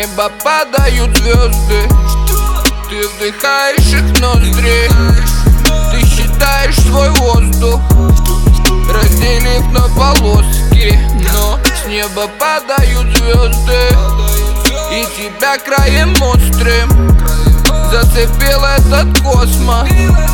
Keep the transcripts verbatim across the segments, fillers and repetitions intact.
неба падают звезды, ты вдыхаешь их ноздри. Ты считаешь свой воздух, разделив на полоски. Но с неба падают звезды, и тебя краем острым зацепил этот космос.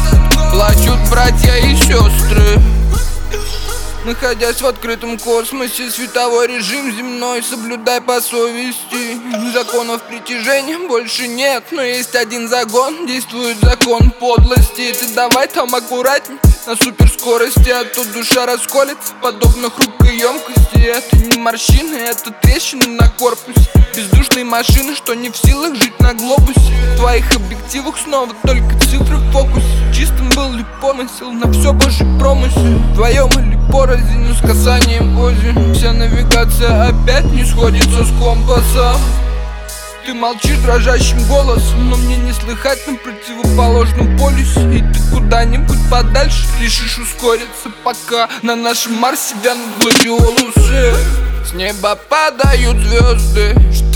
Плачут братья и сестры. Находясь в открытом космосе, световой режим земной соблюдай по совести. Законов притяжения больше нет, но есть один закон, действует закон подлости. Ты давай там аккуратней, на суперскорости, а то душа расколется, подобно хрупкой емкости. Это не морщины, это трещины на корпусе бездушной машины, что не в силах жить на глобусе. В твоих объективах снова только цифры в фокусе. Чистым был ли помысел, на все божий промысел. Вдвоем или порознь, с касанием позе. Вся навигация опять не сходится с компасом. Ты молчишь дрожащим голосом, но мне не слыхать на противоположном полюсе. И ты куда-нибудь подальше решишь ускориться, пока на нашем Марсе вянут гладиолусы. С неба падают звезды,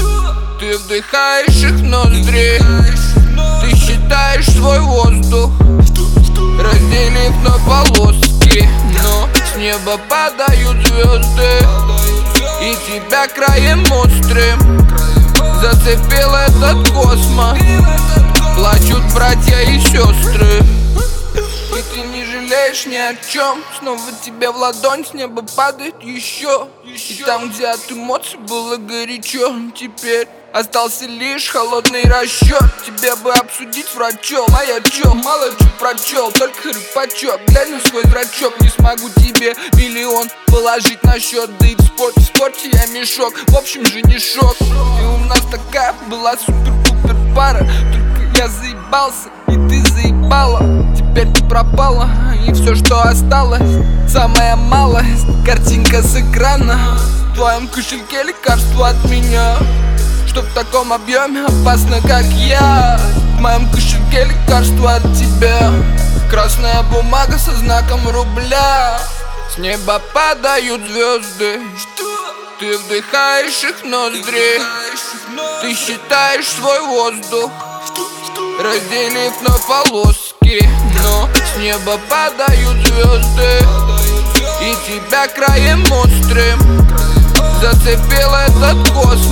ты вдыхаешь их ноздри. Ты считаешь свой воздух, разделив на полоски. Но с неба падают звезды, и тебя краем острым зацепил этот космос. Плачут братья и сестры. И ты не жалеешь ни о чем. Снова тебе в ладонь с неба падает еще. И там, где от эмоций было горячо, теперь остался лишь холодный расчет. Тебе бы обсудить врачом, а я чё, мало чё прочел, только рыбачок. Глянь на свой зрачок, не смогу тебе миллион положить на счет. Да и в спорте, в спорте я мешок, в общем же не шок. И у нас такая была супер-пупер пара, только я заебался, и ты заебала. Теперь ты пропала, и все, что осталось, самая малость, картинка с экрана. В твоем кошельке лекарство от меня, что в таком объеме опасно, как я. В моем кошельке лекарство от тебя, красная бумага со знаком рубля. С неба падают звезды, ты вдыхаешь их ноздри. Ты считаешь свой воздух, разделив на полоски. Но с неба падают звезды, и тебя краем острым зацепил этот космос.